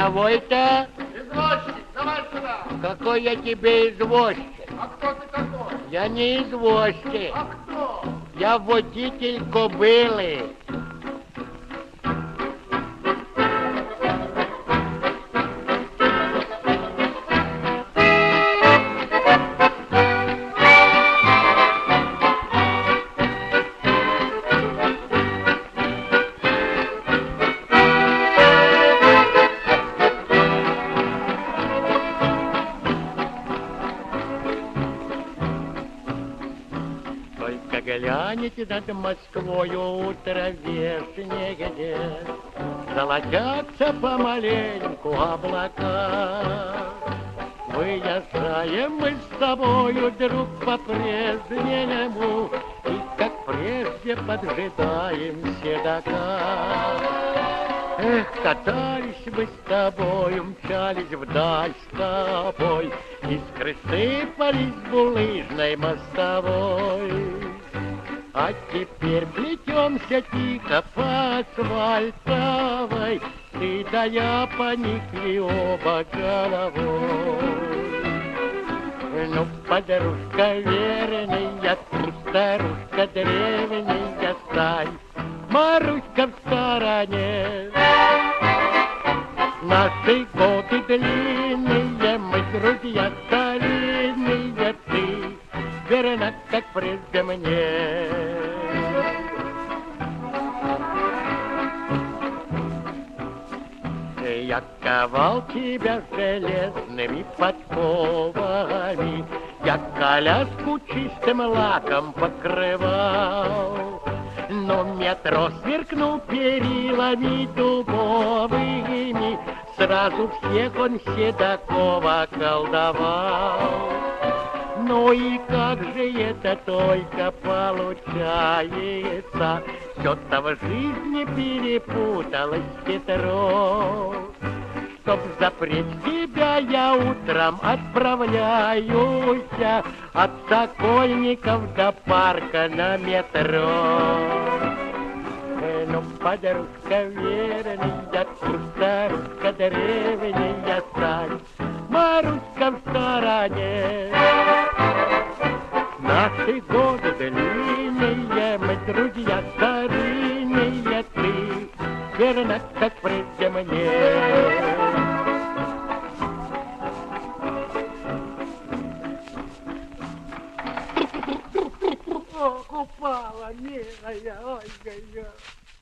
кого это? Извозчик, давай сюда. Какой я тебе извозчик? А кто ты такой? Я не извозчик. А кто? Я водитель кобылы. Только глянете над Москвою утро вешнее где, золотятся помаленьку облака. Выезжаем мы с тобою, друг, по-прежнему, и как прежде поджидаем седока. Эх, катались мы с тобою, мчались вдаль с тобой, искры сыпались булыжной мостовой. А теперь плетемся тихо по асфальтовой, ты да я поникли оба головой. Ну, подружка верная, ты, старушка древняя, стань, Маруська в стороне. Наши годы длинные, мы друзья старинные, ты верна, как прежде мне. Я ковал тебя железными подковами, я коляску чистым лаком покрывал. Но метро сверкнул перилами дубовыми, сразу всех он седаков околдовал. Ну и как же это только получается, все-то в жизни перепуталось хитро. Чтоб запреть тебя, я утром отправляюсь от Сокольников до парка на метро. Ну, подружка верная, старушка древняя, стань, Маруська в стороне. Наши годы длинные, мы друзья старинные, ты верна, как прежде мне. Ох, упала, милая, ой-ой-ой.